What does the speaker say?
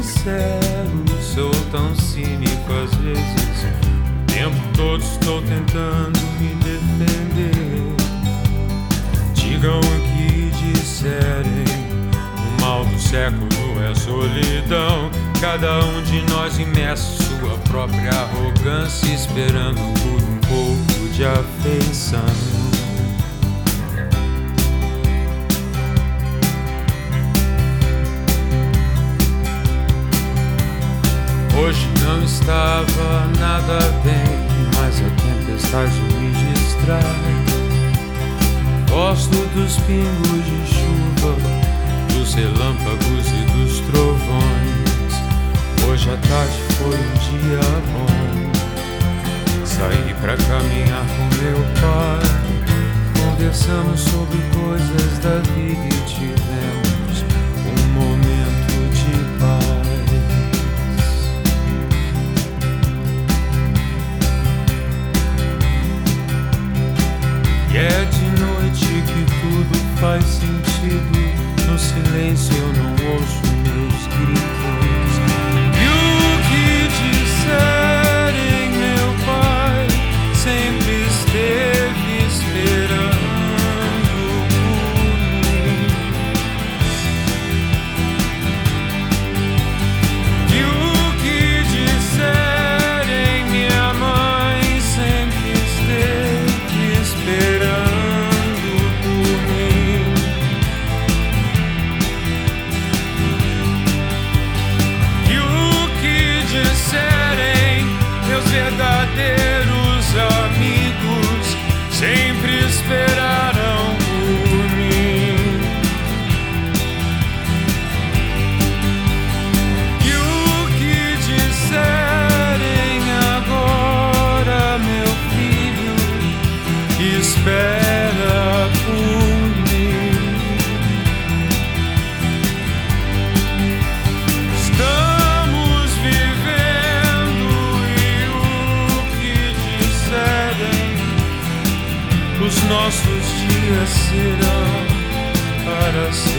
sincero, sou tão cínico às vezes. O tempo todo estou tentando me defender. Digam o que disserem, o mal do século é a solidão. Cada um de nós imerso em sua própria arrogância, esperando por um pouco de afeição. Hoje não estava nada bem, mas a tempestade me distrai. Gosto dos pingos de chuva, dos relâmpagos e dos trovões. Hoje à tarde foi um dia bom. Saí pra caminhar com meu pai. Conversamos sobre coisas da vida e tivemos um momento de paz. E é de noite que tudo faz sentido. No silêncio eu não ouço meus gritos. E o que disserem, meu pai sempre esteve esperando por mim. E o que disserem, minha mãe sempre esteve esperando. Verdadeiros amigos sempre esperaram por mim. E o que disserem agora, meu filho, espera por mim. Estamos vivendo e o que disserem, os nossos dias serão para sempre.